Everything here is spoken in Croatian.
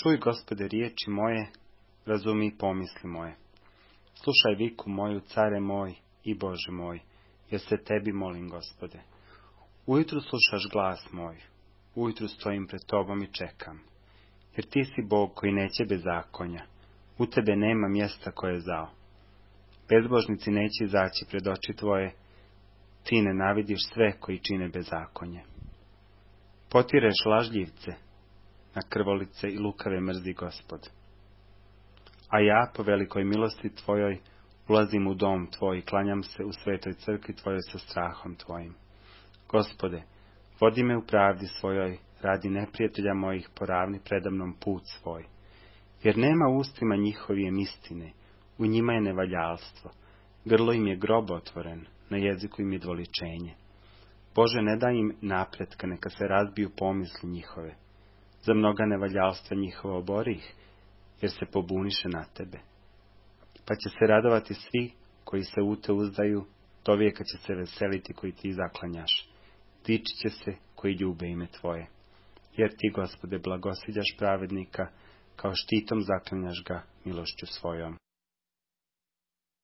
Čuj, Gospode, riječi moje, razumi pomisli moje. Slušaj viku moju, care moj i Bože moj, jer se tebi molim, Gospode. Ujutru slušaš glas moj, ujutru stojim pred tobom i čekam, jer ti si Bog koji neće bezakonja, u tebe nema mjesta koje je zao. Bezbožnici neće izaći pred oči tvoje, ti nenavidiš sve koji čine bezakonje. Potireš lažljivce, na krvolice i lukave mrzi Gospod. A ja, po velikoj milosti tvojoj, ulazim u dom tvoj i klanjam se u svetoj crkvi tvojoj sa strahom tvojim. Gospode, vodi me u pravdi svojoj, radi neprijatelja mojih, poravni predamnom put svoj. Jer nema u ustima njihovijem istine, u njima je nevaljalstvo, grlo im je grob otvoren, na jeziku im je dvoličenje. Bože, ne daj im napretka, neka se razbiju pomisli njihove. Za mnoga nevaljalstva njihova obori ih, jer se pobuniše na tebe. Pa će se radovati svi koji se u te uzdaju, do vijeka će se veseliti koji ti zaklanjaš. Dičit će se koji ljube ime tvoje. Jer ti, Gospode, blagosiljaš pravednika, kao štitom zaklanjaš ga milošću svojom.